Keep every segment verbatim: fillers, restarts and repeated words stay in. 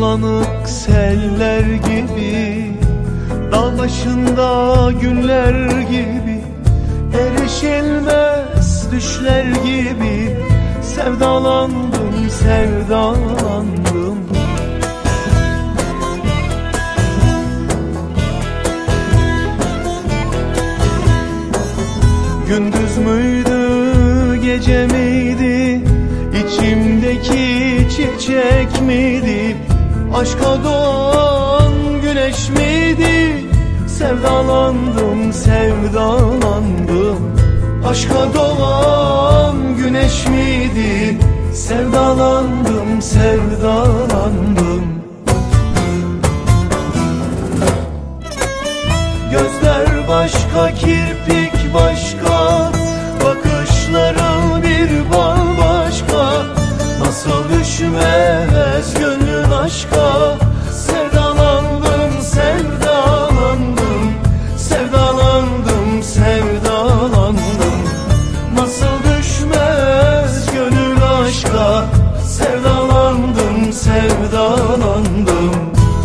bulanık seller gibi, dağ başında günler gibi, erişilmez düşler gibi, sevdalandım, sevdalandım. Gündüz müydü, gece miydi, İçimdeki çiçek miydi, aşka doğan güneş miydi? Sevdalandım, sevdalandım. Aşka doğan güneş miydi? Sevdalandım, sevdalandım. Gözler başka, kirpik başka, bakışların bir bambaşka. Nasıl düşmez gönlün aşka? Sevdalandım, sevdalandım. Sevdalandım, sevdalandım. Nasıl düşmez gönlün aşka? Sevdalandım, sevdalandım.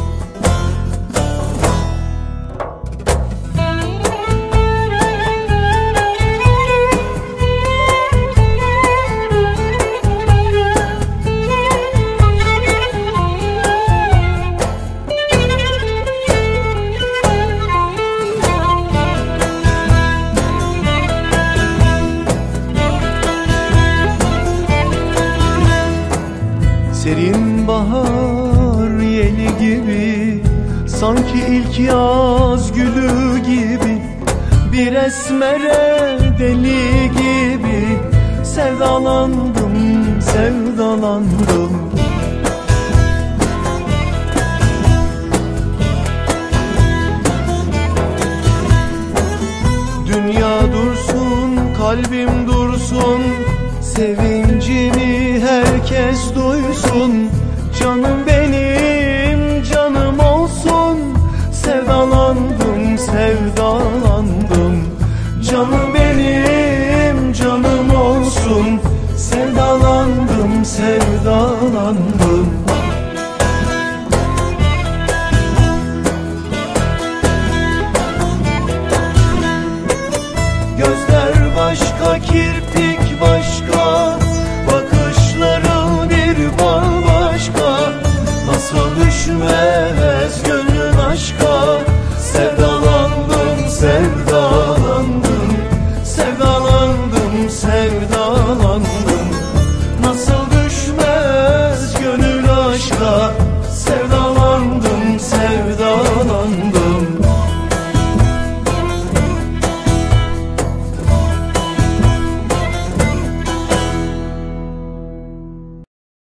Serin bahar yeli gibi, sanki ilk yaz gülü gibi, bir esmere deli gibi, sevdalandım, sevdalandım. Dünya dursun, kalbim dursun, sevincimi herkes duysun. Canım benim, canım olsun. Sevdalandım, sevdalandım. Canım benim, canım olsun. Sevdalandım, sevdalandım.